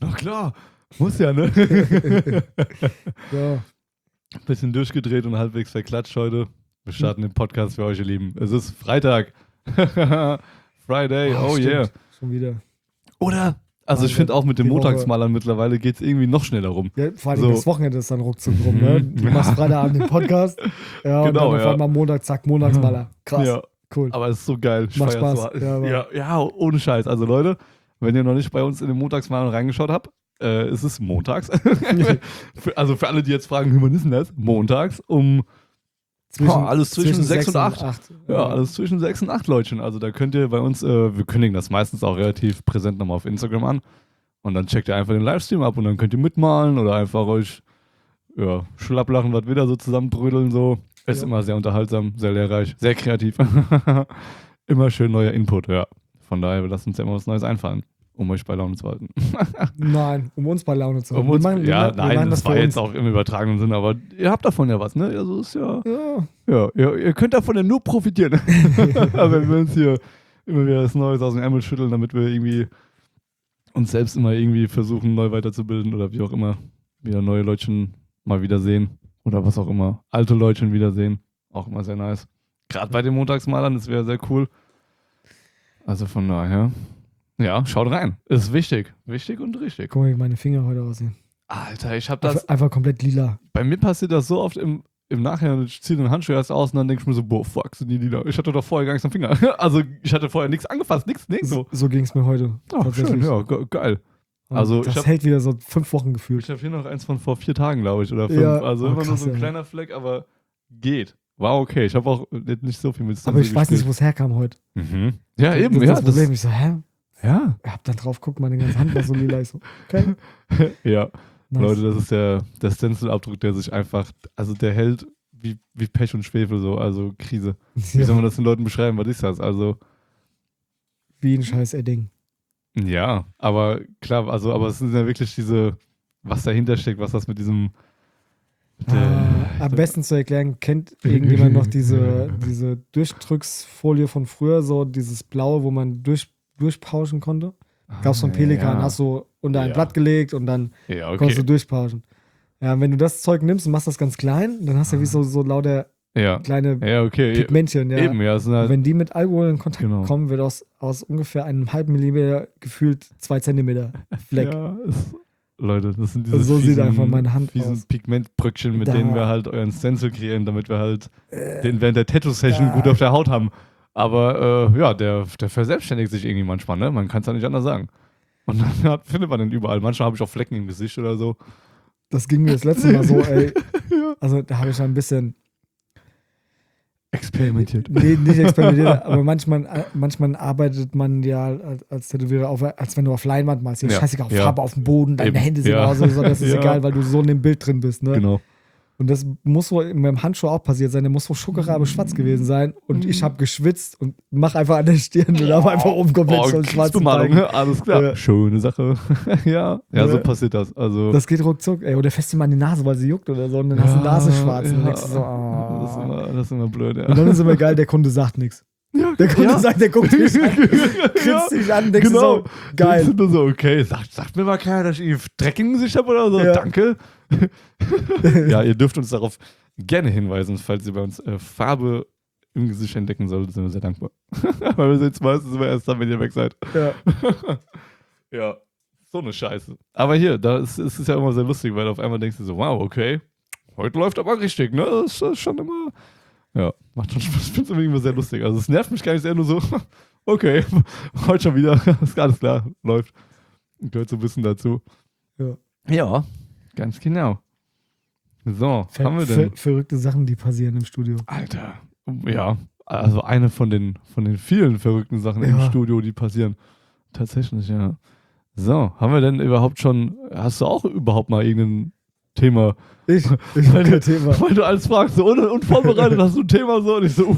Na klar, muss ja, ne? Ja. Bisschen durchgedreht und halbwegs verklatscht heute. Wir starten den Podcast für euch, ihr Lieben. Es ist Freitag. Friday, oh stimmt. yeah. Schon wieder. Oder? Also ich finde auch mit den die Woche. Montagsmalern mittlerweile geht es irgendwie noch schneller rum. Ja, vor allem So. das Wochenende ist dann ruckzuck rum, ne? Du machst Freitagabend den Podcast. Ja, Genau, und dann auf einmal Montag, zack, Montagsmaler. Krass. Ja, Cool. aber es ist so geil. Ich Macht feier's Spaß. so. Ja, aber- Ja, ohne Scheiß. Also Leute, wenn ihr noch nicht bei uns in den Montagsmalern reingeschaut habt, es ist montags. Also für alle, die jetzt fragen, wann ist denn das? Montags um alles zwischen 6 und 8. Ja, alles zwischen 6 und 8, Leutchen. Also da könnt ihr bei uns, wir kündigen das meistens auch relativ präsent nochmal auf Instagram an. Und dann checkt ihr einfach den Livestream ab und dann könnt ihr mitmalen oder einfach euch schlapp lachen, was wieder so zusammenbrödeln. So. Ist Ja. immer sehr unterhaltsam, sehr lehrreich, sehr kreativ. Immer schön neuer Input, ja. Von daher, wir lassen uns ja immer was Neues einfallen, um euch bei Laune zu halten. Nein, um uns bei Laune zu halten. Um uns, wir machen das für war uns. jetzt auch im übertragenen Sinn, aber ihr habt davon ja was, ne? Also ist ja. Ja. Ja, ihr könnt davon ja nur profitieren. Wenn wir uns hier immer wieder was Neues aus dem Ärmel schütteln, damit wir irgendwie uns selbst immer irgendwie versuchen, neu weiterzubilden oder wie auch immer, wieder neue Leutchen mal wieder sehen oder was auch immer. Alte Leutchen wiedersehen. Auch immer sehr nice. Gerade bei den Montagsmalern, das wäre sehr cool. Also von daher, ja, schaut rein. Ist wichtig. Wichtig und richtig. Guck mal, wie meine Finger heute aussehen. Alter, ich hab das. Einfach komplett lila. Bei mir passiert das so oft im Nachhinein, ich ziehe den Handschuh erst aus und dann denke ich mir so, boah, fuck, sind die lila. Ich hatte doch vorher gar nichts am Finger. Also ich hatte vorher nichts angefasst, nichts. So. So ging es mir heute. Oh, schön, ja, geil. Und Also, das ich hält wieder so 5 Wochen gefühlt. Ich habe hier noch eins von vor 4 Tagen, glaube ich, oder 5. Ja, Also oh, immer nur krass, so ein ja. kleiner Fleck, aber geht. War okay. Ich habe auch nicht so viel mit Aber ich weiß nicht, wo es herkam heute. Mhm. Ja, eben. Das Ja, ist das Problem. Ich so, hä? ja. Ich hab dann drauf geguckt, meine ganze Hand war so lila. Ich so, okay. Ja. Nice. Leute, das ist der Stencil-Abdruck, der sich einfach, also der hält wie Pech und Schwefel so, also Krise. Wie Ja, soll man das den Leuten beschreiben? Was ist das? Also, wie ein scheiß Edding. ja, aber klar, also, aber es sind ja wirklich diese, was dahinter steckt, was das mit diesem. Am besten zu erklären, kennt irgendjemand noch diese Durchdrücksfolie von früher, so dieses blaue, wo man durchpauschen konnte? Gab's von Pelikan, hast du unter ein Ja. Blatt gelegt und dann Ja, konntest du okay. durchpauschen. Ja, wenn du das Zeug nimmst und machst das ganz klein, dann hast du ja wie so lauter Ja. kleine Ja, okay. Pigmentchen. Ja. Eben, ja. Es sind halt, Wenn die mit Alkohol in Kontakt Genau. kommen, wird aus ungefähr einem halben Millimeter gefühlt 2 Zentimeter Fleck. Ja, Leute, das sind diese Also so sieht einfach meine Hand fiesen aus. Pigmentbröckchen, mit Da. denen wir halt euren Stencil kreieren, damit wir halt den während der Tattoo-Session da. gut auf der Haut haben. Aber ja, der verselbstständigt sich irgendwie manchmal, ne? Man kann es ja nicht anders sagen. Und dann findet man den überall. Manchmal habe ich auch Flecken im Gesicht oder so. Das ging mir das letzte Mal so, ey. Ja. Also da habe ich schon ein bisschen, Experimentiert. nee, nicht experimentiert, aber manchmal arbeitet man ja als Tätowierer, als wenn du auf Leinwand malst. Ja, Ja. scheißegal, Ja. Farbe auf dem Boden, deine Eben. Hände sind Ja. aus, so, das ist Ja. egal, weil du so in dem Bild drin bist. Ne? Genau. Und das muss wohl in meinem Handschuh auch passiert sein. Der muss so Schokorabe schwarz gewesen sein. Und ich habe geschwitzt und mach einfach an der Stirn und habe einfach oben komplett so einen schwarzen Kriegsbemalung, Teig. ne? Alles klar. Ja. Schöne Sache. Ja, so Ja. passiert das. Also, Das geht ruckzuck, ey. Oder fest dir mal an die Nase, weil sie juckt oder so. Und dann hast du die Nase schwarz. Und dann denkst du so, das ist immer blöd, ja. Und dann ist immer geil, der Kunde sagt nichts. Der Kunde sagt, der guckt dich an, grinst dich an, denkst du so, geil. Denkst du nur so, okay, sagt mir mal keiner, dass ich irgendwie Dreck im Gesicht habe oder so. Ja. Danke. Ja, ihr dürft uns darauf gerne hinweisen, falls ihr bei uns Farbe im Gesicht entdecken solltet, sind wir sehr dankbar. Weil wir sind meistens immer erst dann, wenn ihr weg seid. Ja. Ja, so eine Scheiße. Aber hier, da ist es ja immer sehr lustig, weil auf einmal denkst du so, wow, okay, heute läuft aber richtig, ne? Das ist schon immer, ja, macht schon Spaß. Ich finde es immer sehr lustig. Also es nervt mich gar nicht, eher nur so, okay, heute schon wieder, ist alles klar, läuft. Gehört so ein bisschen dazu. Ja. Ja, ganz genau. So, haben wir denn? Verrückte Sachen, die passieren im Studio. Alter, ja, also eine von den vielen verrückten Sachen im Ja. Studio, die passieren. Tatsächlich, ja. So, haben wir denn überhaupt schon, hast du auch überhaupt mal irgendein Thema? Ich habe kein Thema. Weil du alles fragst, so unvorbereitet hast du ein Thema so und ich so,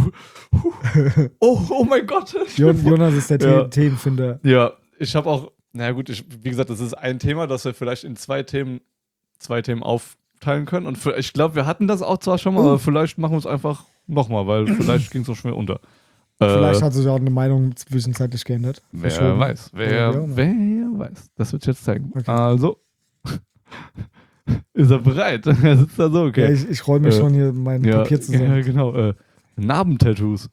oh mein Gott. Jonas ist der Ja. Themenfinder. Ja, ich habe auch, na gut, wie gesagt, das ist ein Thema, das wir vielleicht in zwei Themen aufteilen können. Und ich glaube, wir hatten das auch zwar schon mal, aber vielleicht machen wir es einfach nochmal, weil vielleicht ging es so schnell unter. Vielleicht hat sich auch eine Meinung zwischenzeitlich geändert. Wer weiß. Wer weiß. Das wird jetzt zeigen. Okay. Also. Ist er bereit? Er sitzt da so, okay. Ja, ich roll mir schon hier mein Papier zusammen. Ja, genau. Narbentattoos.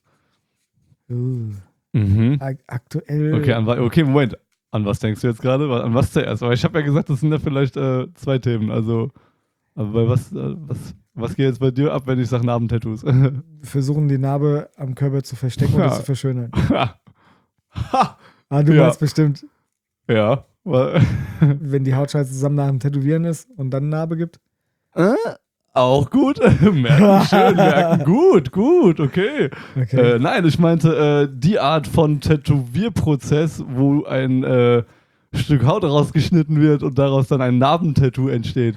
Aktuell. Okay, Moment. An was denkst du jetzt gerade? An was zuerst? Aber ich habe ja gesagt, das sind ja vielleicht 2 Themen. Also, aber bei was geht jetzt bei dir ab, wenn ich sage Narbentattoos? Versuchen die Narbe am Körper zu verstecken und zu verschönern. Du meinst bestimmt. Ja. Wenn die Hautscheiße zusammen nach dem Tätowieren ist und dann eine Narbe gibt? Auch gut. merken. Gut, okay. Nein, ich meinte die Art von Tätowierprozess, wo ein Stück Haut rausgeschnitten wird und daraus dann ein Narbentattoo entsteht.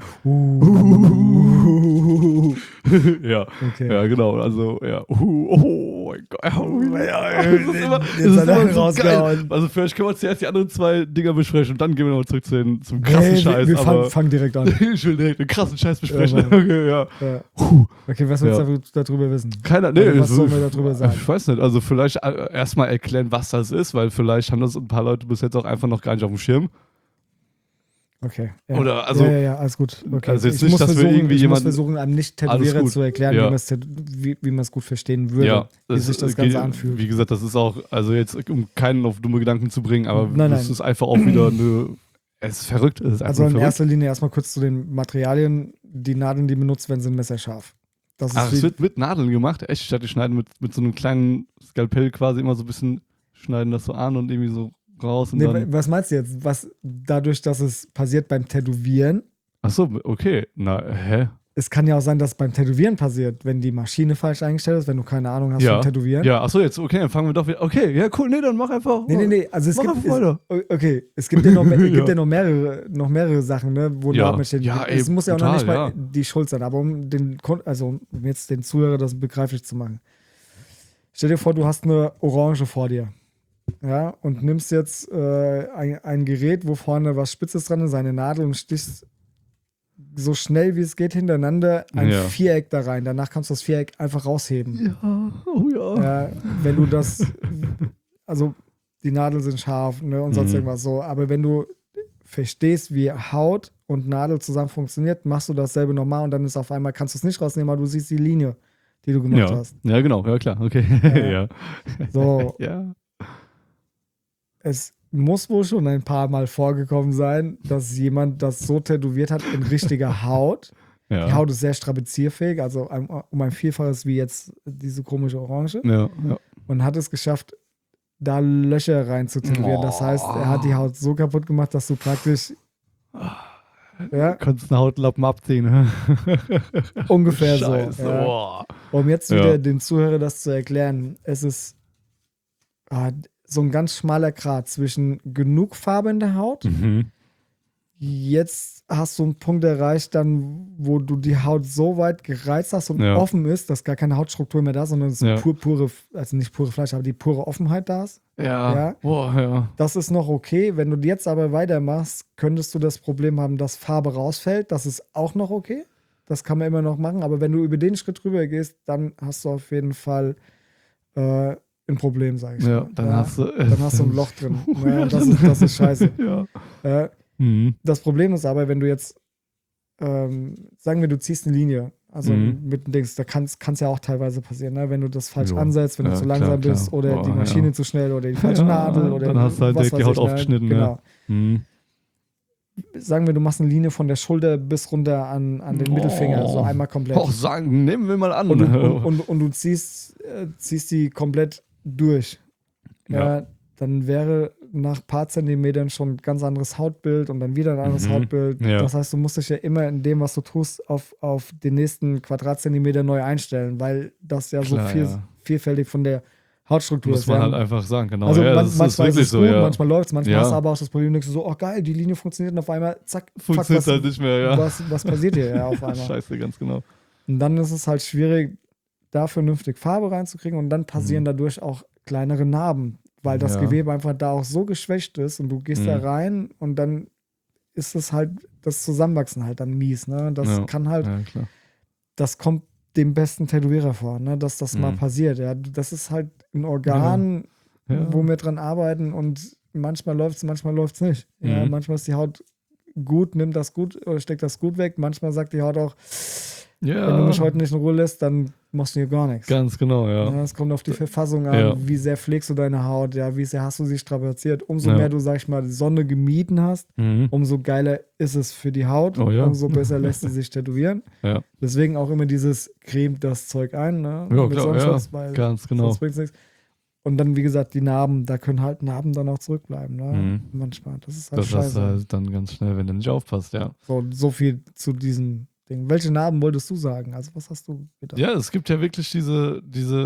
Ja. Okay. Ja, genau. Also, ja. Oh mein Gott. Das ist immer so geil. Also, vielleicht können wir zuerst die anderen 2 Dinger besprechen und dann gehen wir nochmal zurück zum krassen Scheiß. Wir fangen direkt an. Ich will direkt einen krassen Scheiß besprechen. Okay, ja. Okay, was willst du darüber wissen? Was sollen wir darüber sagen? Ich weiß nicht. Also, vielleicht erstmal erklären, was das ist, weil vielleicht haben das ein paar Leute bis jetzt auch einfach noch gar nicht auf dem Schirm. Okay. Ja. Oder also, ja, alles gut. Okay. Also jetzt nicht, dass wir irgendwie ich muss versuchen, einem Nicht-Tätowierer zu erklären, wie man es gut verstehen würde, wie sich das Ganze anfühlt. Wie gesagt, das ist auch, also jetzt, um keinen auf dumme Gedanken zu bringen, aber das ist einfach auch wieder es ist verrückt. Also in erster Linie erstmal kurz zu den Materialien. Die Nadeln, die benutzt werden, sind messerscharf. Es wird mit Nadeln gemacht? Echt? Ich dachte, die schneiden mit so einem kleinen Skalpell quasi immer so ein bisschen, schneiden das so an und irgendwie so raus. Und dann was meinst du jetzt? Dadurch, dass es passiert beim Tätowieren? Achso, okay. Hä? Es kann ja auch sein, dass es beim Tätowieren passiert, wenn die Maschine falsch eingestellt ist, wenn du keine Ahnung hast vom Tätowieren. Ja, achso, jetzt, okay, dann fangen wir doch wieder. Okay, ja, cool, dann mach einfach. Nee, also es gibt ja noch mehrere Sachen, ne, wo Namen stehen. Ja, es muss ja auch noch nicht mal die Schuld sein, aber um jetzt den Zuhörer das begreiflich zu machen. Stell dir vor, du hast eine Orange vor dir. Ja, und nimmst jetzt ein Gerät, wo vorne was Spitzes dran ist, eine Nadel und stichst so schnell wie es geht hintereinander ein Viereck da rein. Danach kannst du das Viereck einfach rausheben. Ja, wenn du das, also die Nadeln sind scharf, ne, und sonst irgendwas so, aber wenn du verstehst, wie Haut und Nadel zusammen funktioniert, machst du dasselbe nochmal und dann ist auf einmal, kannst du es nicht rausnehmen, aber du siehst die Linie, die du gemacht hast. Ja, genau, ja klar, okay. Ja. So. Ja. Es muss wohl schon ein paar Mal vorgekommen sein, dass jemand das so tätowiert hat in richtiger Haut. Ja. Die Haut ist sehr strapazierfähig, also um ein Vielfaches wie jetzt diese komische Orange. Ja. Und hat es geschafft, da Löcher rein zu tätowieren. Das heißt, er hat die Haut so kaputt gemacht, dass du praktisch du kannst einen Hautlappen abziehen. Ungefähr Scheiße, so. Ja. Um jetzt wieder dem Zuhörer das zu erklären, es ist so ein ganz schmaler Grat zwischen genug Farbe in der Haut. Jetzt hast du einen Punkt erreicht, dann, wo du die Haut so weit gereizt hast und offen ist, dass gar keine Hautstruktur mehr da ist, sondern es ist pure, also nicht pure Fleisch, aber die pure Offenheit da ist. Ja. Boah. Das ist noch okay. Wenn du jetzt aber weitermachst, könntest du das Problem haben, dass Farbe rausfällt. Das ist auch noch okay. Das kann man immer noch machen. Aber wenn du über den Schritt rüber gehst, dann hast du auf jeden Fall ein Problem, sag ich mal. Dann hast du ein Loch drin. Das ist scheiße. Das Problem ist aber, wenn du jetzt, sagen wir, du ziehst eine Linie, also mit dem Dings, da kann es ja auch teilweise passieren, ne? Wenn du das falsch ansetzt, wenn du zu langsam bist oder die Maschine zu schnell oder die falsche Nadel oder dann hast du halt direkt die Haut aufgeschnitten. Genau. Sagen wir, du machst eine Linie von der Schulter bis runter an den Mittelfinger, so einmal komplett. Nehmen wir mal an. Und du ziehst die komplett durch. Ja, dann wäre nach ein paar Zentimetern schon ein ganz anderes Hautbild und dann wieder ein anderes Hautbild. Ja. Das heißt, du musst dich ja immer in dem, was du tust, auf den nächsten Quadratzentimeter neu einstellen, weil das ja so vielfältig von der Hautstruktur ist. Muss man halt einfach sagen, genau. Also manchmal ist es gut, manchmal läuft es, manchmal hast du aber auch das Problem, denkst du so, geil, die Linie funktioniert und auf einmal, zack, funktioniert halt nicht mehr, was passiert hier auf einmal? Scheiße, ganz genau. Und dann ist es halt schwierig, da vernünftig Farbe reinzukriegen und dann passieren dadurch auch kleinere Narben, weil das Gewebe einfach da auch so geschwächt ist und du gehst da rein und dann ist es halt, das Zusammenwachsen halt dann mies, ne? Das kann halt, das kommt dem besten Tätowierer vor, ne, dass das mal passiert. Ja. Das ist halt ein Organ, wo wir dran arbeiten und manchmal läuft es, manchmal läuft es nicht. Ja, manchmal ist die Haut gut, nimmt das gut oder steckt das gut weg. Manchmal sagt die Haut auch, wenn du mich heute nicht in Ruhe lässt, dann machst du hier gar nichts. Ganz genau, ja. Es kommt auf die Verfassung an, wie sehr pflegst du deine Haut, ja, wie sehr hast du sie strapaziert. Umso mehr du, sag ich mal, die Sonne gemieden hast, umso geiler ist es für die Haut, umso besser lässt sie sich tätowieren. Ja. Deswegen auch immer dieses cremt das Zeug ein, ne? Ja, klar, weil ganz genau. Sonst bringt's nichts. Und dann, wie gesagt, die Narben, da können halt Narben dann auch zurückbleiben, ne? Manchmal. Das ist halt scheiße. Das ist halt dann ganz schnell, wenn du nicht aufpasst, ja. So viel zu diesen Ding. Welche Narben wolltest du sagen? Also, was hast du gedacht? Ja, es gibt ja wirklich also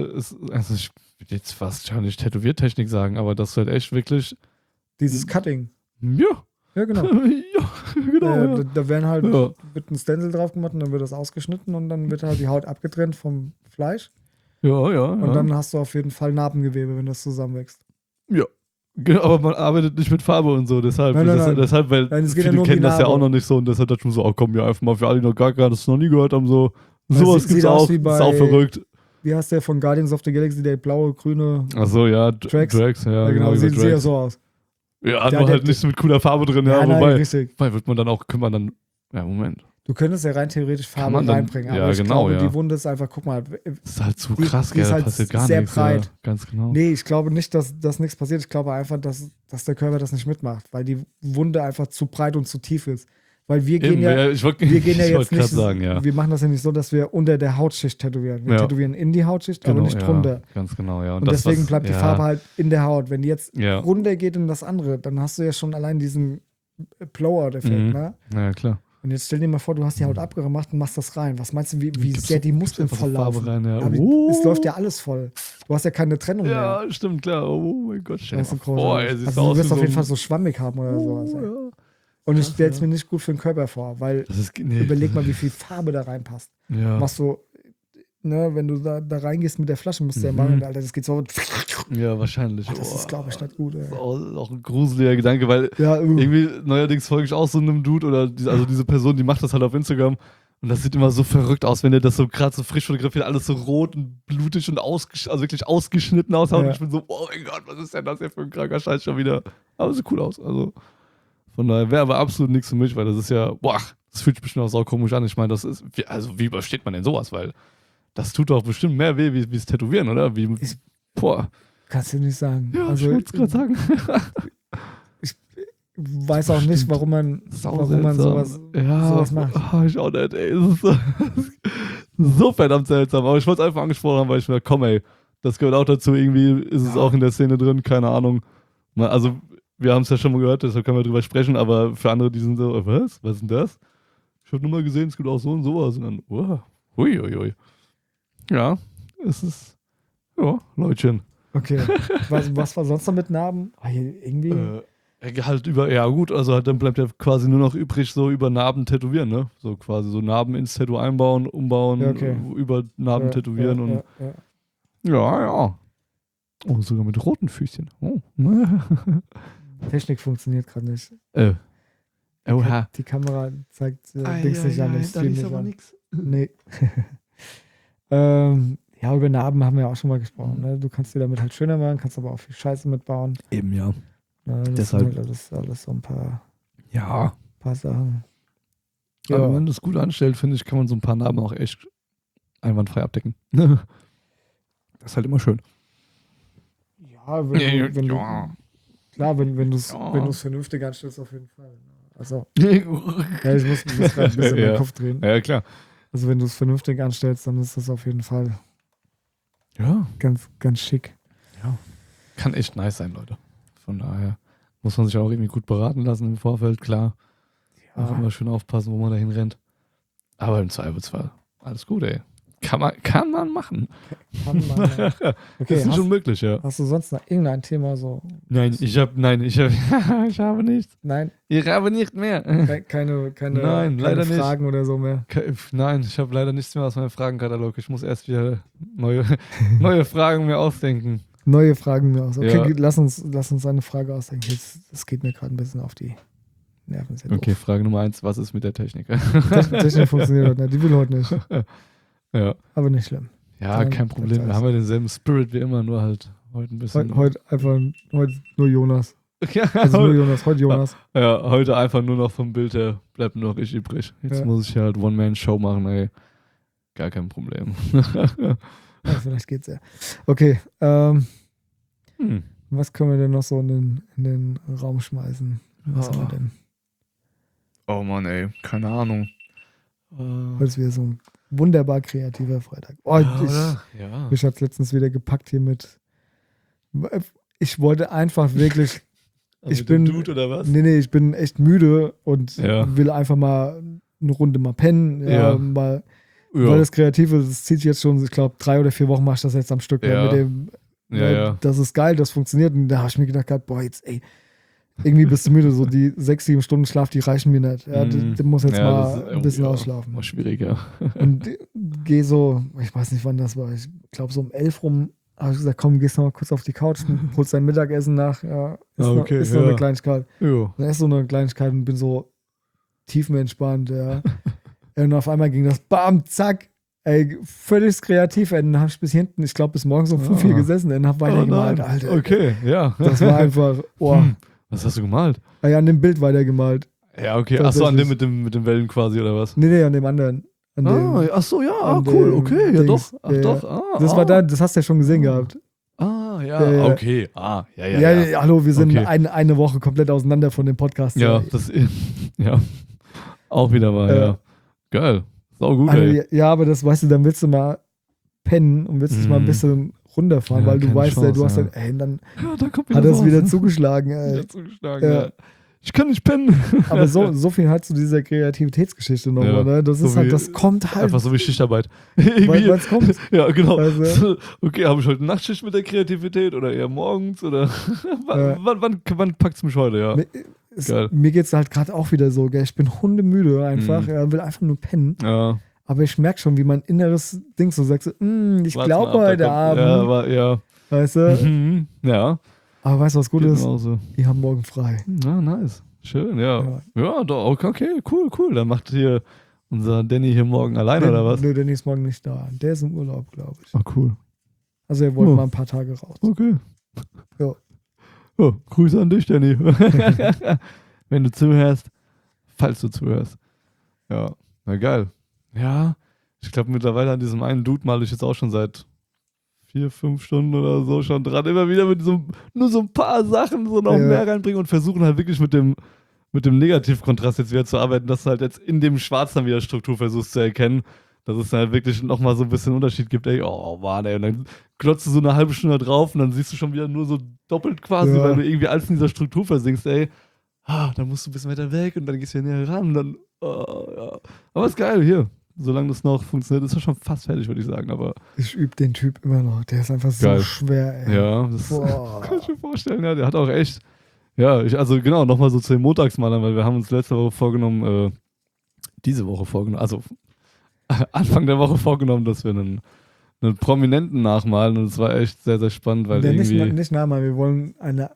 ich würde jetzt fast gar nicht Tätowiertechnik sagen, aber das ist halt echt wirklich. Dieses Cutting. Ja. Ja, genau. Ja, genau. Da werden halt, wird ein Stencil drauf gemacht und dann wird das ausgeschnitten und dann wird halt die Haut abgetrennt vom Fleisch. Ja. Und dann hast du auf jeden Fall Narbengewebe, wenn das zusammenwächst. Ja. Genau, aber man arbeitet nicht mit Farbe und so, deshalb, nein. Weil es geht viele kennen das ja auch noch nicht so und deshalb dachte ich mir so, komm, ja, einfach mal für alle, die noch gar das noch nie gehört haben, so, sowas gibt's auch, ist auch verrückt. Wie heißt der von Guardians of the Galaxy, der blaue, grüne Achso, ja, Drax, ja genau, sieht ja so aus. Ja, nur halt nicht so mit cooler Farbe drin, ja, wobei, richtig. Wird man dann auch kümmern, Moment. Du könntest ja rein theoretisch Farbe reinbringen, aber ich glaube, die Wunde ist einfach, guck mal. Das ist halt zu krass, gell, halt passiert gar sehr nichts. Breit. Ja, ganz genau. Nee, ich glaube nicht, dass nichts passiert. Ich glaube einfach, dass der Körper das nicht mitmacht, weil die Wunde einfach zu breit und zu tief ist. Weil wir gehen jetzt nicht, sagen, ja. Wir machen das ja nicht so, dass wir unter der Hautschicht tätowieren. Wir tätowieren in die Hautschicht, aber nicht drunter. Ganz genau, ja. Und deswegen bleibt die Farbe halt in der Haut. Wenn die jetzt runter geht in das andere, dann hast du ja schon allein diesen Blowout-Effekt, ne? Ja, klar. Und jetzt stell dir mal vor, du hast die Haut abgemacht und machst das rein. Was meinst du, wie sehr die Muskeln voll laufen? Rein, ja. Es läuft ja alles voll. Du hast ja keine Trennung mehr. Ja, stimmt, klar. Oh mein Gott, du wirst auf jeden Fall so schwammig haben oder sowas. Ja. Und ich stelle es mir nicht gut für den Körper vor, weil überleg mal, wie viel Farbe da reinpasst. Ja. Machst du, ne, wenn du da reingehst mit der Flasche, musst du ja machen, Alter, das geht so. Ja, wahrscheinlich. Das ist, glaube ich, nicht gut, ey. Das ist auch ein gruseliger Gedanke, weil irgendwie neuerdings folge ich auch so einem Dude oder diese Person, die macht das halt auf Instagram und das sieht immer so verrückt aus, wenn der das so gerade so frisch fotografiert, alles so rot und blutig und also wirklich ausgeschnitten ausschaut. Und ich bin so, oh mein Gott, was ist denn das hier für ein kranker Scheiß schon wieder? Aber sieht cool aus, also von daher wäre aber absolut nichts für mich, weil das ist ja, das fühlt sich bestimmt auch sau komisch an. Ich meine, das ist, wie übersteht man denn sowas? Weil das tut doch bestimmt mehr weh, wie es Tätowieren, oder? Kannst du nicht sagen. Ja, ich wollte es gerade sagen. Ich weiß auch nicht, warum man sowas macht. Ich auch nicht, ey. Das ist so verdammt seltsam. Aber ich wollte es einfach angesprochen haben, weil ich mir komm, ey, das gehört auch dazu. Irgendwie ist es auch in der Szene drin, keine Ahnung. Also, wir haben es ja schon mal gehört, deshalb können wir drüber sprechen, aber für andere, die sind so, was ist denn das? Ich habe nur mal gesehen, es gibt auch so und sowas. Und dann, huiuiui. Ja, es ist, Leutchen. Okay, was war sonst noch mit Narben? Irgendwie... also dann bleibt ja quasi nur noch übrig, so über Narben tätowieren, ne? So quasi so Narben ins Tattoo einbauen, umbauen, über Narben tätowieren und... Ja. Oh, sogar mit roten Füßchen. Oh. Technik funktioniert gerade nicht. Die Kamera zeigt Dings nicht an. Da ist aber nichts. Nee. Über Narben haben wir auch schon mal gesprochen. Ne? Du kannst die damit halt schöner machen, kannst aber auch viel Scheiße mitbauen. Eben, ja. Deshalb sind halt alles so ein paar Sachen. Ja. Aber wenn man das gut anstellt, finde ich, kann man so ein paar Narben auch echt einwandfrei abdecken. Das ist halt immer schön. Ja, wenn du es vernünftig anstellst, auf jeden Fall. Also, ich muss gerade ein bisschen meinen Kopf drehen. Ja, klar. Also, wenn du es vernünftig anstellst, dann ist das auf jeden Fall ganz, ganz schick. Ja. Kann echt nice sein, Leute. Von daher muss man sich auch irgendwie gut beraten lassen im Vorfeld, klar. Auch immer schön aufpassen, wo man dahin rennt. Aber im Zweifelsfall alles gut, ey. Kann man machen. Kann man, ja. Okay, das ist nicht unmöglich, ja. Hast du sonst noch irgendein Thema so? Nein, ich habe nichts. Nein? Ich habe nicht mehr. Keine leider Fragen oder so mehr? Nein, ich habe leider nichts mehr aus meinem Fragenkatalog. Ich muss erst wieder neue Fragen mir ausdenken. Neue Fragen mir aus. Okay, lass uns eine Frage ausdenken. Das geht mir gerade ein bisschen auf die Nerven. Okay, Frage Nummer 1. Was ist mit der Technik? Technik funktioniert heute nicht. Die will heute nicht. Ja. Aber nicht schlimm. Ja, kein Problem. Wir haben ja denselben Spirit wie immer, nur halt heute ein bisschen. Heute nur Jonas. Ja, Also nur Jonas, heute Jonas. Ja, heute einfach nur noch vom Bild her bleibt nur noch ich übrig. Jetzt muss ich halt One-Man-Show machen, ey. Gar kein Problem. Ja, vielleicht geht's ja. Okay, was können wir denn noch so in den Raum schmeißen? Was haben wir denn? Oh Mann, ey, keine Ahnung. Heute ist wieder so ein wunderbar kreativer Freitag. Oh, mich hat's letztens wieder gepackt hier mit. Ich wollte einfach wirklich. Ich bin Dude oder was? Nee, ich bin echt müde und will einfach mal eine Runde mal pennen. Weil das Kreative, das zieht jetzt schon, ich glaube, 3 oder 4 Wochen mache ich das jetzt am Stück. Mit dem, das ist geil, das funktioniert. Und da habe ich mir gedacht, boah, jetzt, ey, irgendwie bist du müde. So die 6, 7 Stunden Schlaf, die reichen mir nicht. Ja, du musst jetzt mal ein bisschen ausschlafen. War schwierig, ja. Und gehe so, ich weiß nicht, wann das war. Ich glaube, so um 11 rum habe ich gesagt, komm, gehst noch mal kurz auf die Couch, holst dein Mittagessen nach. Ja, ist noch eine Kleinigkeit. Ja. Dann ist so eine Kleinigkeit und bin so tiefenentspannt. Ja. Und auf einmal ging das bam, zack. Ey, völlig kreativ. Dann habe ich bis hinten, ich glaube, bis morgens um 5 Uhr gesessen und habe weitergemalt, Alter. Okay, ja. Das war einfach, Was hast du gemalt? Ja, an dem Bild weitergemalt. Ja, okay. Achso, an dem mit den Wellen quasi, oder was? Nee, an dem anderen. Achso, ja, cool, okay, ja doch. Ach doch. Das war da, das hast du ja schon gesehen gehabt. Okay. Ja. Hallo, wir sind eine Woche komplett auseinander von dem Podcast. Ja, auch wieder mal, ja. Geil. Sau gut, ey. Ja, aber das, weißt du, dann willst du mal pennen und willst dich mal ein bisschen runterfahren, weil du weißt, du hast dann hat das wieder zugeschlagen, ey. Ja. Ich kann nicht pennen. Aber so viel halt zu dieser Kreativitätsgeschichte nochmal, ne? Das ist so halt, das kommt halt. Einfach so wie Schichtarbeit. Weil es kommt. Ja, genau. Also, okay, habe ich heute Nachtschicht mit der Kreativität oder eher morgens? Oder wann packt es mich heute, ja? Mir geht es halt gerade auch wieder so, gell? Ich bin hundemüde einfach, will einfach nur pennen. Ja. Aber ich merke schon, wie mein inneres Ding so sagt, ich glaube heute Abend. Ja. Weißt du? Ja. Aber weißt du, was gut ist? Die haben morgen frei. Ja, nice. Schön, ja. Ja, doch, okay, cool. Dann macht hier unser Danny hier morgen alleine, oder was? Nö, Danny ist morgen nicht da. Der ist im Urlaub, glaube ich. Ah, cool. Also er wollte mal ein paar Tage raus. Okay. Ja. Oh, Grüße an dich, Danny. Wenn du zuhörst, falls du zuhörst. Ja, na geil. Ja, ich glaube mittlerweile an diesem einen Dude male ich jetzt auch schon seit 4, 5 Stunden oder so schon dran. Immer wieder mit nur so ein paar Sachen so noch mehr reinbringen und versuchen halt wirklich mit dem Negativkontrast jetzt wieder zu arbeiten, dass du halt jetzt in dem Schwarz dann wieder Struktur versuchst zu erkennen, dass es dann halt wirklich nochmal so ein bisschen Unterschied gibt. Ey, oh Mann, ey. Und dann klotzt du so eine halbe Stunde drauf und dann siehst du schon wieder nur so doppelt quasi, weil du irgendwie alles in dieser Struktur versinkst, ey. Dann musst du ein bisschen weiter weg und dann gehst du ja näher ran und dann, ja. Aber ist geil, hier. Solange das noch funktioniert, ist er schon fast fertig, würde ich sagen. Aber ich übe den Typ immer noch. Der ist einfach so schwer, ey. Ja, das kann ich mir vorstellen. Ja, der hat auch echt, also genau, nochmal so zu den Montagsmalern, weil wir haben uns letzte Woche vorgenommen, also Anfang der Woche vorgenommen, dass wir einen Prominenten nachmalen und es war echt sehr, sehr spannend, weil irgendwie... Nicht nachmalen, wir wollen eine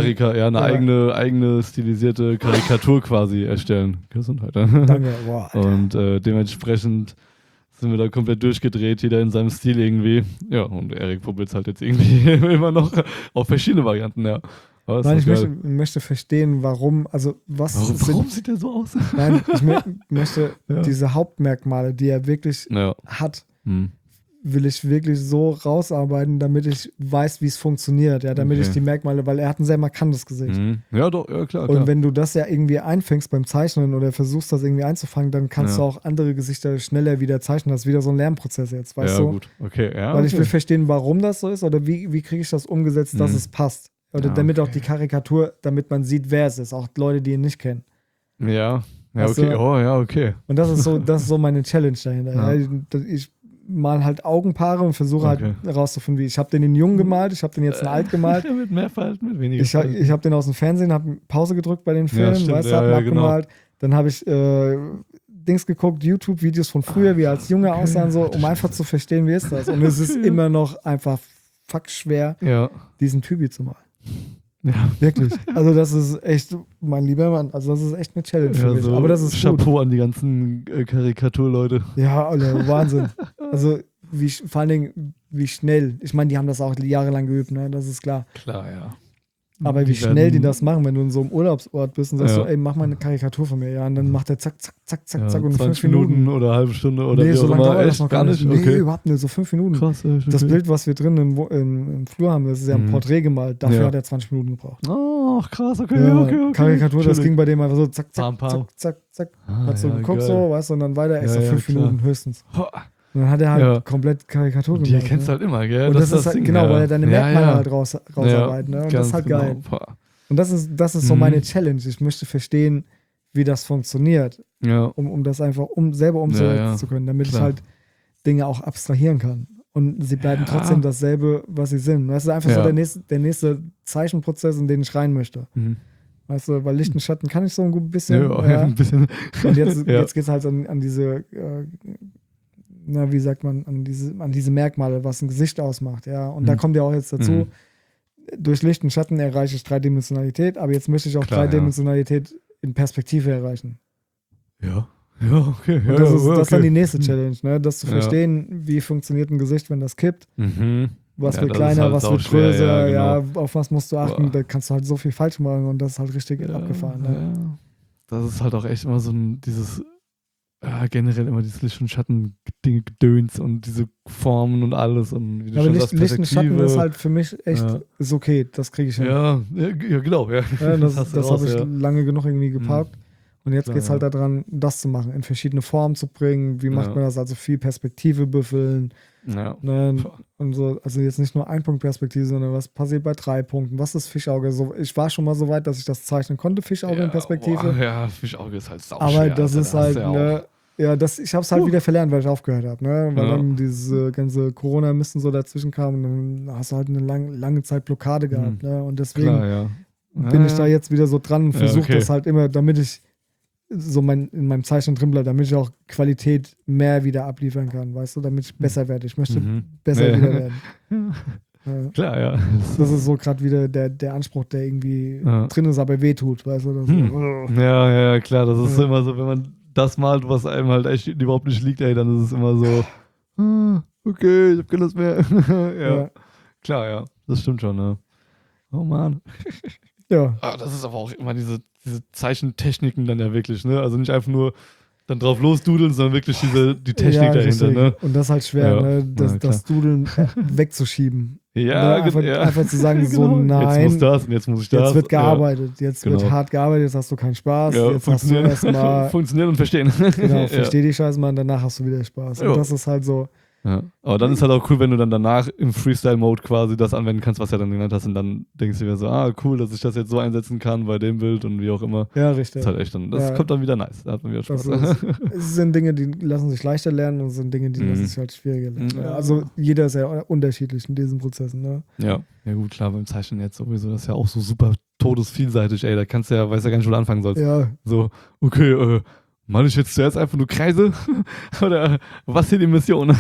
eigene stilisierte Karikatur quasi erstellen. Gesundheit. Danke, wow. Und dementsprechend sind wir da komplett durchgedreht, jeder in seinem Stil irgendwie. Ja, und Erik probiert es halt jetzt irgendwie immer noch auf verschiedene Varianten, ja. Nein, ich möchte verstehen, warum, warum sieht der so aus? Nein, ich möchte diese Hauptmerkmale, die er wirklich hat, will ich wirklich so rausarbeiten, damit ich weiß, wie es funktioniert, damit ich die Merkmale, weil er hat ein sehr markantes Gesicht. Ja, doch, ja, klar. Und wenn du das ja irgendwie einfängst beim Zeichnen oder versuchst, das irgendwie einzufangen, dann kannst du auch andere Gesichter schneller wieder zeichnen. Das ist wieder so ein Lernprozess jetzt, weißt du? Ja, gut. Okay, ja. Weil ich will verstehen, warum das so ist oder wie kriege ich das umgesetzt, dass es passt. Oder damit auch die Karikatur, damit man sieht, wer es ist. Auch Leute, die ihn nicht kennen. Ja, okay. Okay. Und das ist so meine Challenge dahinter. Ja. Ich mal halt Augenpaare und versuche halt herauszufinden, wie. Ich habe den Jungen gemalt, ich habe den jetzt in alt gemalt. Mit mehr Falten, mit weniger Falten. Ich habe den aus dem Fernsehen, habe Pause gedrückt bei den Filmen, weißt du, habe abgemalt. Genau. Dann habe ich Dings geguckt, YouTube-Videos von früher, wie er als Junge aussah, so, um einfach zu verstehen, wie ist das. Und es ist immer noch einfach fuck schwer, diesen Typi zu malen. Ja. Wirklich. Also das ist echt, mein lieber Mann, also das ist echt eine Challenge für mich. So aber das ist Chapeau gut. An die ganzen Karikaturleute. Ja, Alter, Wahnsinn. Also vor allen Dingen, wie schnell. Ich meine, die haben das auch jahrelang geübt, ne? Das ist klar. Klar, ja. Aber wie schnell die das machen, wenn du in so einem Urlaubsort bist und sagst so, ey, mach mal eine Karikatur von mir. Ja, und dann macht der zack, zack, zack, zack, zack und 5 Minuten. Oder eine halbe Stunde oder nee, wie so auch lange immer. dauert das noch gar nicht. Okay. Nee, überhaupt nicht, so 5 Minuten. Krass, das Bild, was wir drin im Flur haben, das ist ja ein Porträt gemalt. Dafür hat er 20 Minuten gebraucht. Oh, krass, okay, ja, okay. Karikatur, das ging bei dem einfach so zack, zack, Pam. zack, zack, zack. Hat so geguckt, geil. so, weißt du, und dann weiter, extra 5 Minuten höchstens. Und dann hat er halt komplett Karikatur gemacht. Die erkennst du halt immer, gell? Und das ist halt, genau, weil er deine Merkmale halt rausarbeitet. Ne? Und das ist halt geil. Und das ist so meine Challenge. Ich möchte verstehen, wie das funktioniert, um das einfach selber umsetzen zu können, damit ich halt Dinge auch abstrahieren kann. Und sie bleiben trotzdem dasselbe, was sie sind. Das ist einfach so der nächste Zeichenprozess, in den ich rein möchte. Weißt du, weil Licht und Schatten kann ich so ein bisschen. Ein bisschen. Und jetzt geht es halt an diese, wie sagt man, an diese Merkmale, was ein Gesicht ausmacht. Ja. Und da kommt ja auch jetzt dazu, durch Licht und Schatten erreiche ich Dreidimensionalität, aber jetzt möchte ich auch Dreidimensionalität in Perspektive erreichen. Ja, okay. Und das ist dann die nächste Challenge, ne? Das zu verstehen, wie funktioniert ein Gesicht, wenn das kippt. Was wird kleiner, halt was wird größer, auf was musst du achten, da kannst du halt so viel falsch machen und das ist halt richtig abgefahren. Ne? Ja. Das ist halt auch echt immer so dieses generell immer dieses Licht- und Schatten-Dinge gedöns und diese Formen und alles. Und wie du schon sagst, Licht und Schatten ist halt für mich echt, ist okay, das kriege ich hin. Ja, genau. Ja. Das habe ich lange genug irgendwie geparkt. Und jetzt geht es halt daran, das zu machen, in verschiedene Formen zu bringen. Wie macht man das? Also viel Perspektive büffeln. Ja. Ne? Und so, also jetzt nicht nur Ein-Punkt-Perspektive, sondern was passiert bei 3 Punkten? Was ist Fischauge? So, ich war schon mal so weit, dass ich das zeichnen konnte, Fischauge in Perspektive. Fischauge ist halt sauschwer. Aber das ist halt, ich habe es halt wieder verlernt, weil ich aufgehört habe. Ne? Weil dann diese ganze Corona-Misten so dazwischen kam und dann hast du halt eine lange Zeit Blockade gehabt. Ne? Und deswegen bin ich da jetzt wieder so dran und versuche das halt immer, damit ich so in meinem Zeichnen drin bleibe, damit ich auch Qualität mehr wieder abliefern kann, weißt du, damit ich besser werde. Ich möchte besser wieder werden. Klar, ja. Das ist so gerade wieder der Anspruch, der irgendwie drin ist, aber wehtut, weißt du. Ja, klar, das ist immer so, wenn man das malt, was einem halt echt überhaupt nicht liegt, ey, dann ist es immer so, okay, ich hab keine Lust mehr. Klar, das stimmt schon, ne? Oh Mann. Ja. Das ist aber auch immer diese Zeichentechniken dann ja wirklich, ne? Also nicht einfach nur dann drauf losdudeln, sondern wirklich die Technik dahinter, ne? Und das ist halt schwer, ne? Das Dudeln wegzuschieben. Ja, ne? Einfach zu sagen, so nein. Jetzt muss das und jetzt muss ich das. Jetzt wird gearbeitet, jetzt wird hart gearbeitet, jetzt hast du keinen Spaß. Jetzt hast du erstmal funktionieren und verstehen. Genau, versteh die Scheiße mal und danach hast du wieder Spaß. Und das ist halt so. Ja. Aber dann ist halt auch cool, wenn du dann danach im Freestyle-Mode quasi das anwenden kannst, was du ja dann genannt hast, und dann denkst du dir so, cool, dass ich das jetzt so einsetzen kann bei dem Bild und wie auch immer. Ja, richtig. Das ist halt echt dann, kommt dann wieder nice. Da hat man wieder Spaß. Es sind Dinge, die lassen sich leichter lernen und es sind Dinge, die lassen sich halt schwieriger lernen. Ja. Also jeder ist ja unterschiedlich in diesen Prozessen, ne? Ja gut, klar, beim Zeichnen jetzt sowieso, das ist ja auch so super todesvielseitig, ey, da kannst du weißt ja gar nicht, wo du anfangen sollst. Ja. So, okay, mal ich jetzt zuerst einfach nur Kreise? Oder was hier die Mission?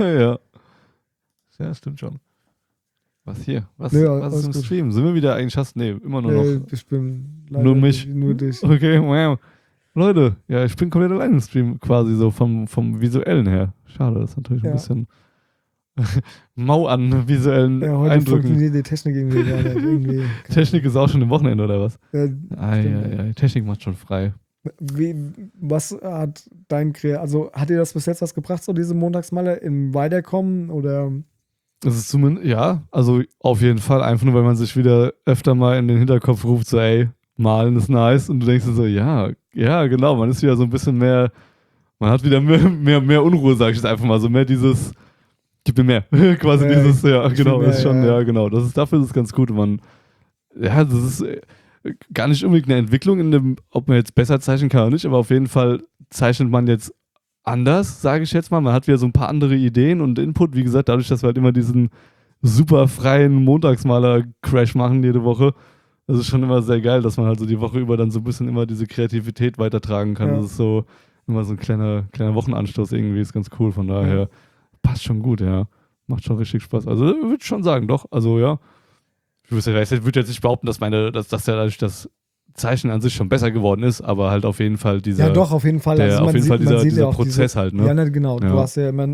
Ja, stimmt schon. Was hier? Was ist im Stream? Sind wir wieder eigentlich immer nur noch. Ich bin leider nur mich. Nur dich. Okay, wow. Leute, ich bin komplett allein im Stream quasi so vom Visuellen her. Schade, das ist natürlich ein bisschen mau an visuellen heute Eindrücken. Funktioniert die Technik irgendwie gerade. Technik ist auch schon im Wochenende oder was? Ja, Technik macht schon frei. Was hat hat dir das bis jetzt was gebracht, so diese Montagsmaler im Weiterkommen oder? Das ist zumindest, also auf jeden Fall, einfach nur, weil man sich wieder öfter mal in den Hinterkopf ruft, so malen ist nice und du denkst dir so, ja, genau, man ist wieder so ein bisschen mehr, man hat wieder mehr Unruhe, sag ich jetzt einfach mal, so mehr dieses, gib mir mehr, quasi dieses, genau, ist schon, genau, dafür ist es ganz gut, das ist gar nicht unbedingt eine Entwicklung ob man jetzt besser zeichnen kann oder nicht, aber auf jeden Fall zeichnet man jetzt anders, sage ich jetzt mal. Man hat wieder so ein paar andere Ideen und Input. Wie gesagt, dadurch, dass wir halt immer diesen super freien Montagsmaler-Crash machen jede Woche, das ist schon immer sehr geil, dass man halt so die Woche über dann so ein bisschen immer diese Kreativität weitertragen kann. Das ist so immer so ein kleiner Wochenanstoß irgendwie, ist ganz cool. Von daher passt schon gut, macht schon richtig Spaß. Also würde ich schon sagen, doch. Also ich würde jetzt nicht behaupten, dass dass dadurch das Zeichnen an sich schon besser geworden ist, aber halt auf jeden Fall dieser. Ja, doch, auf jeden Fall. Dieser Prozess halt, ne? Ja, genau. Ja. Du hast ja immer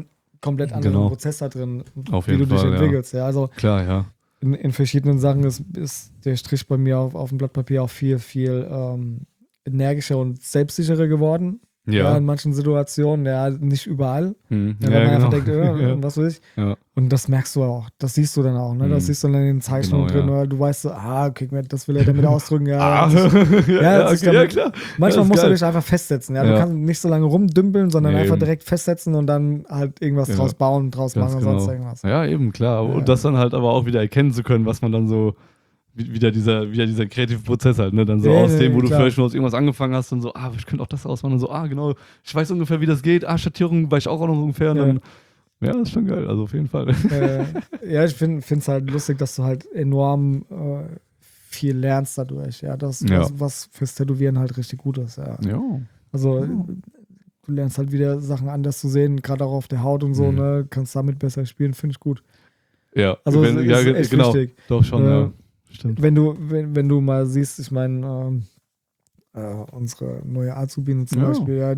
komplett anderen Prozess da drin, auf wie jeden du dich Fall, entwickelst. Ja. Also klar, ja. In verschiedenen Sachen ist der Strich bei mir auf dem Blatt Papier auch viel, viel energischer und selbstsicherer geworden. Ja, in manchen Situationen, ja, nicht überall. Wenn man einfach denkt, was weiß ich. Ja. Und das merkst du auch, das siehst du dann auch, ne? Das siehst du dann in den Zeichnungen drin, oder du weißt so, okay, das will er damit ausdrücken. Ja, klar. Manchmal musst du dich einfach festsetzen, ja. Du kannst nicht so lange rumdümpeln, sondern einfach direkt festsetzen und dann halt irgendwas draus bauen, draus machen und sonst irgendwas. Ja, eben, klar. Und das dann halt aber auch wieder erkennen zu können, was man dann so wieder dieser kreative Prozess halt, ne? Dann so aus dem, wo du vielleicht nur aus irgendwas angefangen hast und so, ich könnte auch das ausmachen und so, genau, ich weiß ungefähr, wie das geht, Schattierung weiß ich auch noch ungefähr und dann, das ist schon geil, also auf jeden Fall. Ich finde es halt lustig, dass du halt enorm viel lernst dadurch, ja, was fürs Tätowieren halt richtig gut ist, ja. Also du lernst halt wieder Sachen anders zu sehen, gerade auch auf der Haut und so, ne, kannst damit besser spielen, finde ich gut. Ja, also ist echt wichtig. Doch schon, ja. Stimmt. Wenn du mal siehst, ich meine, unsere neue Azubine zum Beispiel,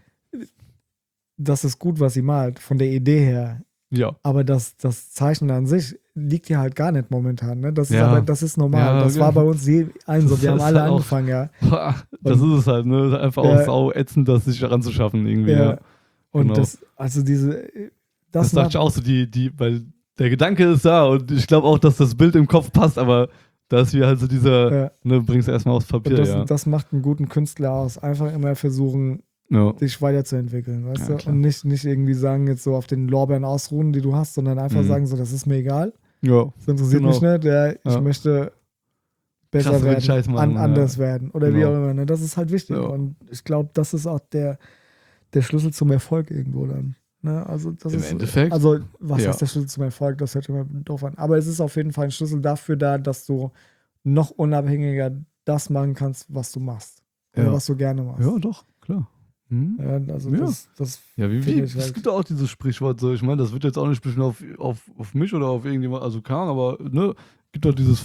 das ist gut, was sie malt, von der Idee her. Ja. Aber das Zeichnen an sich liegt ja halt gar nicht momentan. Ne? Das ist normal. Das war bei uns allen so. Wir haben alle halt angefangen, Das ist es halt, ne? Einfach auch sau ätzend, das sich daran zu schaffen irgendwie. Ja. Und das dachte ich auch so, weil der Gedanke ist da und ich glaube auch, dass das Bild im Kopf passt, aber da ist wie halt so dieser, bringst du erstmal aufs Papier. Das macht einen guten Künstler aus. Einfach immer versuchen, dich weiterzuentwickeln, weißt du? Und nicht irgendwie sagen, jetzt so auf den Lorbeeren ausruhen, die du hast, sondern einfach sagen, so, das ist mir egal. Ja. Das interessiert mich nicht. Ich möchte besser werden, anders werden oder wie auch immer. Ne? Das ist halt wichtig. Und ich glaube, das ist auch der Schlüssel zum Erfolg irgendwo dann. Ne? Also das Im Endeffekt. Also was ist der Schlüssel zum Erfolg? Das hört sich immer doof an. Aber es ist auf jeden Fall ein Schlüssel dafür da, dass du noch unabhängiger das machen kannst, was du machst. Oder was du gerne machst. Ja, doch, klar. Ja, also das es gibt auch dieses Sprichwort so, ich meine, das wird jetzt auch nicht ein bisschen auf mich oder auf irgendjemand, also kann, aber ne, gibt doch dieses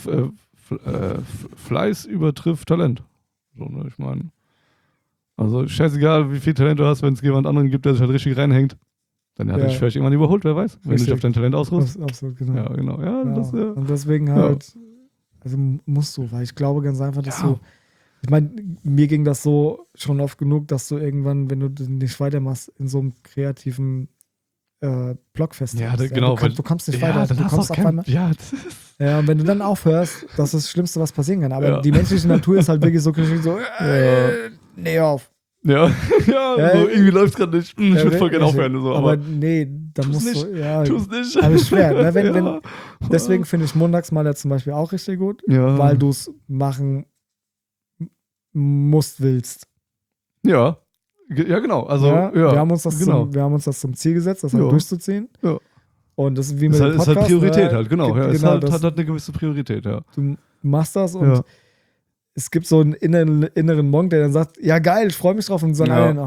Fleiß übertrifft Talent. So, ne, ich meine, also scheißegal, wie viel Talent du hast, wenn es jemand anderen gibt, der sich halt richtig reinhängt, dann hat er dich vielleicht irgendwann überholt, wer weiß, wenn du dich auf dein Talent ausruhst. Absolut, genau. Ja, genau. Ja, und deswegen halt, also musst du, weil ich glaube ganz einfach, dass du, ich meine, mir ging das so schon oft genug, dass du irgendwann, wenn du nicht weitermachst, in so einem kreativen Block festhältst. Ja, genau. Du kommst nicht weiter. Du kommst auf einmal. Und wenn du dann aufhörst, das ist das Schlimmste, was passieren kann. Aber die menschliche Natur ist halt wirklich so, nee, auf. Ja, so irgendwie läuft es gerade nicht. Ich würde voll gerne aufhören. So, aber nee, da musst nicht, du. Tu's nicht. Aber ist schwer. Ne? Deswegen finde ich Montagsmaler zum Beispiel auch richtig gut, weil du es machen willst. Ja, genau. Also, wir haben uns das zum Ziel gesetzt, das halt durchzuziehen. Ja. Und das ist wie mit dem Podcast. Ist halt Priorität halt, genau. Es hat eine gewisse Priorität, ja. Du machst das und es gibt so einen inneren Monk, der dann sagt, ja geil, ich freue mich drauf und so einen,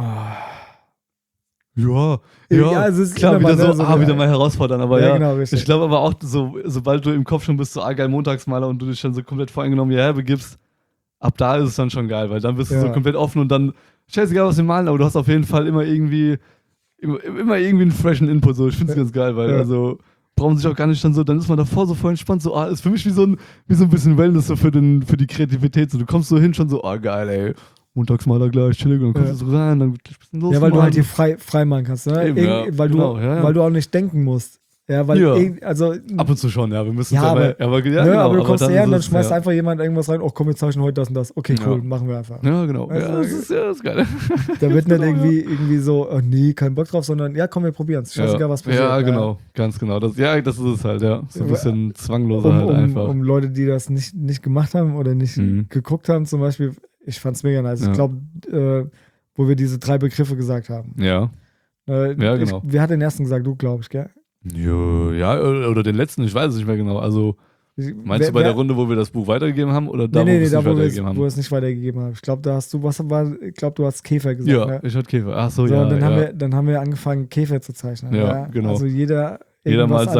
es ist klar, wieder so, wieder mal herausfordern, aber genau, ich glaube aber auch, so, sobald du im Kopf schon bist, so geil Montagsmaler und du dich schon so komplett voreingenommen begibst, ab da ist es dann schon geil, weil dann bist du so komplett offen und dann, scheißegal was wir malen, aber du hast auf jeden Fall immer irgendwie einen freshen Input, so, ich finde es ganz geil, weil, also, brauchen sich auch gar nicht dann so, dann ist man davor so voll entspannt, so, ist für mich wie so ein bisschen Wellness so für die Kreativität, so, du kommst so hin schon so, geil, ey, Montagsmaler gleich, chillig, und dann kommst du so rein, dann geht ein bisschen los. Ja, weil du halt hier frei machen kannst, ne? Eben, weil du auch nicht denken musst. Ja, weil also ab und zu schon, wir müssen es aber du kommst her und dann schmeißt einfach jemand irgendwas rein, komm, wir zeichnen heute das und das. Okay, cool, machen wir einfach. Ja, genau. Das ist geil. Da wird nicht irgendwie so, nee, kein Bock drauf, sondern komm, wir probieren es. Scheißegal, was passiert. Ja, genau, ganz genau. Das ist es halt, So ein bisschen zwangloser halt einfach. Um Leute, die das nicht gemacht haben oder nicht geguckt haben, zum Beispiel, ich fand's mega nice. Ich glaube, wo wir diese 3 Begriffe gesagt haben. Ja. Genau. Wer hat den ersten gesagt? Du, glaube ich, gell? Ja, oder den letzten, ich weiß es nicht mehr genau. Also, meinst du bei der Runde, wo wir das Buch weitergegeben haben? Oder da, wo wir es nicht weitergegeben haben? Wo wir es nicht weitergegeben haben. Ich glaube, du hast Käfer gesagt. Ja, ne? Ich hatte Käfer. Ach so, und dann haben wir angefangen, Käfer zu zeichnen. Ja, genau. Also jeder mal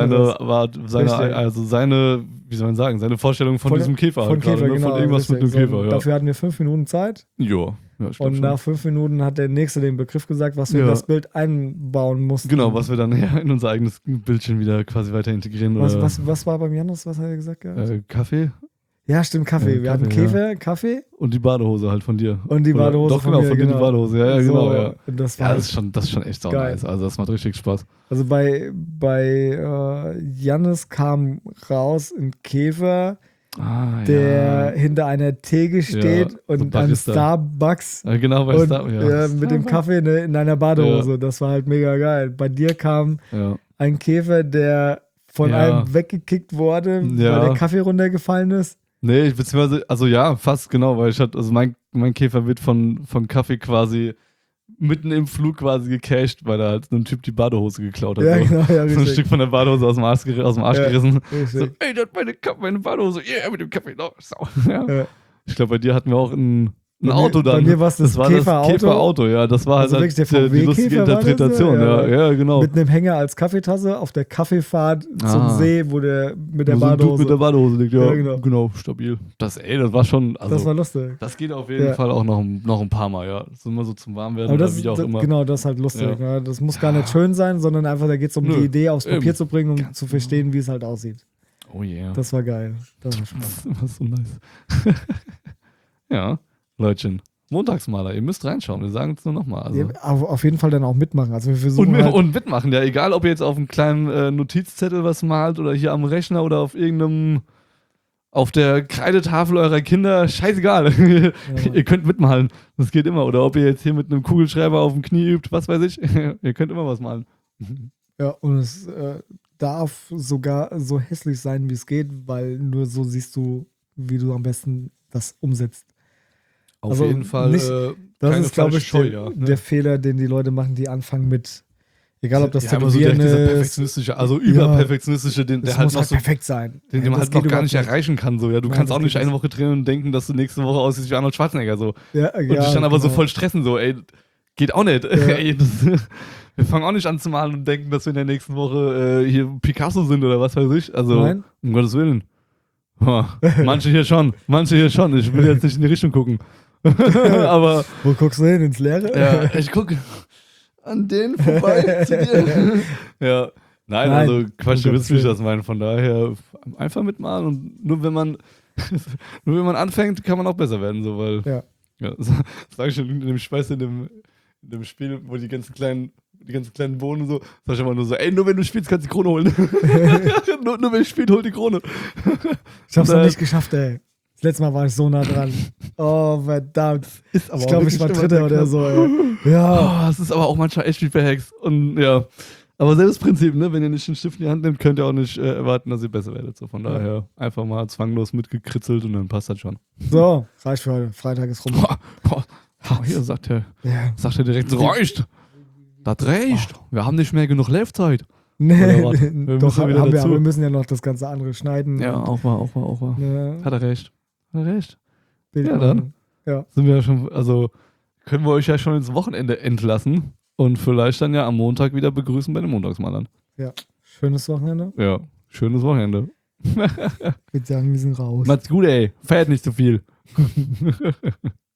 seine, wie soll man sagen, seine Vorstellung von diesem Käfer. Von Käfer, genau. Von irgendwas mit einem Käfer, Dafür hatten wir 5 Minuten Zeit. Jo. Ja, ich glaub Und schon. nach 5 Minuten hat der Nächste den Begriff gesagt, was wir in das Bild einbauen mussten. Genau, was wir dann in unser eigenes Bildchen wieder quasi weiter integrieren. Was war beim Janus, was hat er gesagt? Kaffee? Ja, stimmt, Kaffee. Wir hatten Käfer, Kaffee. Und die Badehose halt von dir. Und die Badehose doch, genau, von dir die Badehose. Ja, so, genau, ja. Das war das ist schon echt sau nice. Also das macht richtig Spaß. Also bei Jannis kam raus ein Käfer, der hinter einer Theke steht und ein Starbucks genau, bei Starbucks. Mit dem Kaffee in einer Badehose. Das war halt mega geil. Bei dir kam ein Käfer, der von einem weggekickt wurde, weil der Kaffee runtergefallen ist. Nee, beziehungsweise, also ja, fast genau, weil mein Käfer wird von Kaffee quasi mitten im Flug quasi gecasht, weil da halt ein Typ die Badehose geklaut hat. Ja, genau, ja, so ein Stück von der Badehose aus dem Arsch gerissen. Richtig. So, ey, das hat meine Badehose, mit dem Kaffee. No, ja. Ich glaube, bei dir hatten wir auch ein Auto dann. Bei mir war es das Käferauto. Käferauto, ja. Das war also halt die lustige Interpretation. Ja, genau. Mit einem Hänger als Kaffeetasse auf der Kaffeefahrt zum See, wo der mit der Badehose. Mit der Badehose liegt, ja. Genau, stabil. Das war schon. Also, das war lustig. Das geht auf jeden Fall auch noch ein paar Mal, ja. Das ist immer so zum Warmwerden oder wie auch immer. Genau, das ist halt lustig. Ja. Das muss gar nicht schön sein, sondern einfach, da geht es um die Idee aufs Papier zu bringen, um zu verstehen, wie es halt aussieht. Oh yeah. Das war geil. Das war spannend. Das war so nice. Ja, Leutchen. Montagsmaler, ihr müsst reinschauen, wir sagen es nur nochmal. Also. Ja, auf jeden Fall dann auch mitmachen. Also wir versuchen und mitmachen, ja, egal ob ihr jetzt auf einem kleinen Notizzettel was malt oder hier am Rechner oder auf der Kreidetafel eurer Kinder, scheißegal. Ihr könnt mitmalen, das geht immer. Oder ob ihr jetzt hier mit einem Kugelschreiber auf dem Knie übt, was weiß ich, ihr könnt immer was malen. Ja, und es darf sogar so hässlich sein, wie es geht, weil nur so siehst du, wie du am besten das umsetzt. Auf jeden Fall. Das ist, glaube ich, der Fehler, den die Leute machen, die anfangen mit, egal ob das Tätowieren ist. Perfektionistische, also überperfektionistische, der das halt muss noch halt perfekt sein. Den man halt noch gar nicht erreichen kann. So. Ja, du kannst auch nicht eine Woche trainieren und denken, dass du nächste Woche aussiehst wie Arnold Schwarzenegger. So. Und dich dann aber so voll stressen, so, ey, geht auch nicht. Ja. Ey, wir fangen auch nicht an zu malen und denken, dass wir in der nächsten Woche hier Picasso sind oder was weiß ich. Also, Nein? Um Gottes Willen. Manche hier schon. Ich will jetzt nicht in die Richtung gucken. Aber wo guckst du hin? Ins Leere? Ja, ich gucke an den vorbei zu dir. Ja, nein, also Quatsch, du willst nicht das meinen. Von daher einfach mitmalen und nur wenn man anfängt, kann man auch besser werden, so, weil sag ich schon in dem Schweiß in dem Spiel, wo die ganzen kleinen Bohnen und so, sag ich immer nur so, ey, nur wenn du spielst, kannst du die Krone holen. nur wenn ich spiele, hol die Krone. Ich hab's noch nicht geschafft, ey. Das letzte Mal war ich so nah dran. Oh, verdammt. Ist aber ich glaube, ich war Dritter oder so, ey. Ja. Es ist aber auch manchmal echt wie verhext. Und ja. Aber selbes Prinzip, ne? Wenn ihr nicht den Stift in die Hand nehmt, könnt ihr auch nicht erwarten, dass ihr besser werdet. So, von daher einfach mal zwanglos mitgekritzelt und dann passt das schon. So, reicht für heute. Freitag ist rum. Hier sagt er direkt, es reicht. Das reicht. Wir haben nicht mehr genug Laufzeit. Nee, doch, haben wir, aber wir müssen ja noch das ganze andere schneiden. Ja, auch mal. Ja. Hat er recht. Ja, dann sind wir ja schon, also können wir euch ja schon ins Wochenende entlassen und vielleicht dann ja am Montag wieder begrüßen bei den Montagsmalern. Ja, schönes Wochenende. Ja, schönes Wochenende. Ich würde sagen, wir sind raus. Macht's gut, ey. Feiert nicht zu viel.